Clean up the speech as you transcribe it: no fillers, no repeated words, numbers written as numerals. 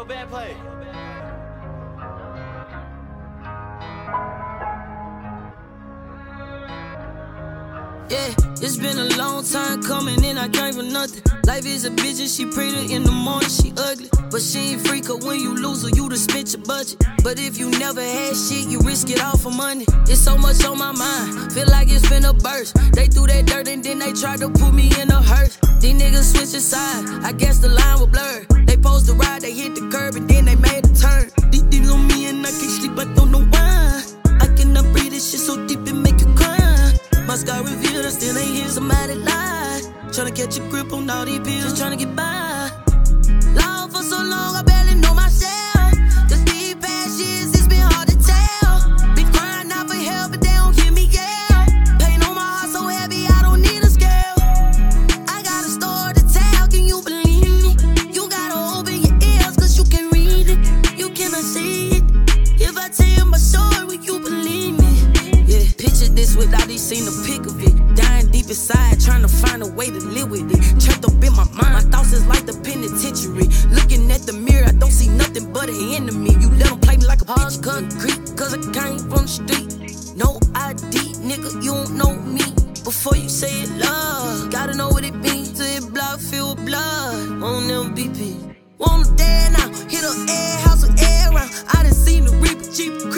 Lil Band play. Yeah, it's been a long time coming and I came for nothing. Life is a bitch and she pretty in the morning, she ugly. But she ain't free, cause when you lose her, you done spent your budget. But if you never had shit, you risk it all for money. It's so much on my mind, feel like it's finna burst. They threw that dirt and then they tried to put me in a hearse. These niggas switched sides, I guess the line was blurred. They posed to ride, they hit the curb and then they made a turn. These on me and I can't sleep, I don't know why. I cannot breathe, this shit so deep it make you cry. My scar revealed I still ain't hear somebody lie. Tryna catch a grip on all these pills, just tryna get by. Long for so long, I barely know myself. Cause these past years, it's been hard to tell. Been crying out for help, but they don't hear me yell. Pain on my heart so heavy, I don't need a scale. I got a story to tell, can you believe me? You gotta open your ears, cause you can read it. You cannot see it. If I tell you my story, will you believe me? Yeah, picture this without even seen a pic of it. Dying deep inside, trying to find a way to live with it. Trapped up in my mind, my thoughts is like the penitentiary. Looking at the mirror, I don't see nothing but an enemy. You let them play me like a bitch, concrete, cause I came from the street. No ID, nigga, you don't know me. Before you say it, love, gotta know what it means. To hit blood filled with blood, won't never be peace. Wanna dare now, hit a air house with air around. I done seen the Reaper Jeep